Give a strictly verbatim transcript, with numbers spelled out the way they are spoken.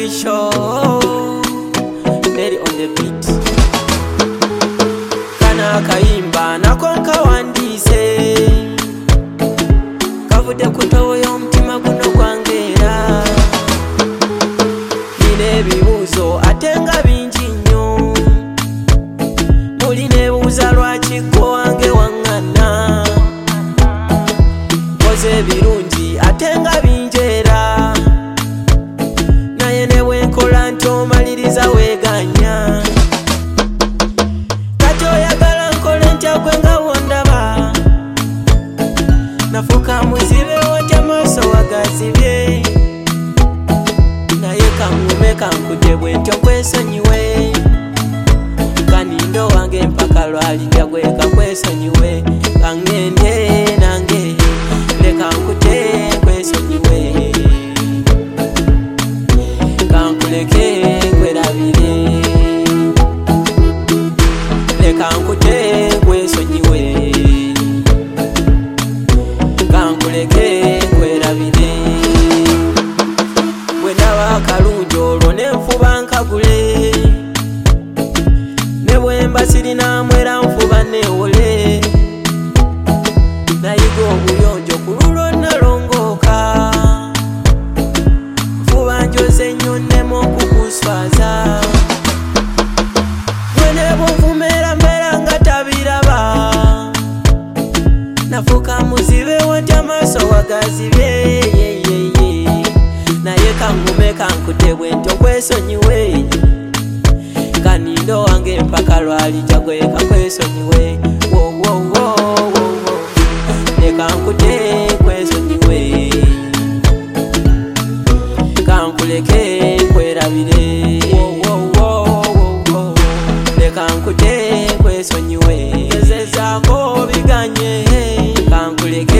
show. Very on the beat. Kana kaimba na konka wandise. Kavude kutoyo mtima guno gwangera. Nine bibuzo atenga bingi nnyo. Muline buza lwaki ko wange wangana. Koze birungi atenga binjera. Naye ne wenkola ntomaliriza weganya. Kati oyagala nkole ntya gwe nga wondaba. Nafuka muzibe otya maaso wagazibye. Naye kangume kankute bwentyo nkwesonyiwe. Kanindo wange mpaka lwalija gwe kakwesonyiwe. Kangende nange leka nkute nkwesonyiwe. Kankuleke nkwerabire. Leka nkute nkwesonyiwe. Kankuleke nkwerabire. Bwe ndaba akalungi olwo ne nfuba nkagule. Ne bwe mba sirina mwera nfuba neewole. Nayiga obuyonjo ku lulwo nalongooka. Nfuba njoze nnyo nneme okukuswaza. Gwe ne bw'onvumera mbeera nga tabiraba. Nafuka muzibe wotya maaso wagazibye. Naye kangume kankute bwentyo nkwesonyiwe. Kanindo wange mpaka lwalija gwe kakwesonyiwe. Wo wo wo wo wo. Leka nkute nkwesonyiwe. Kankuleke nkwerabire. Wo wo wo wo. Leka nkute nkwesonyiwe. Gezezaako biganye. Kankuleke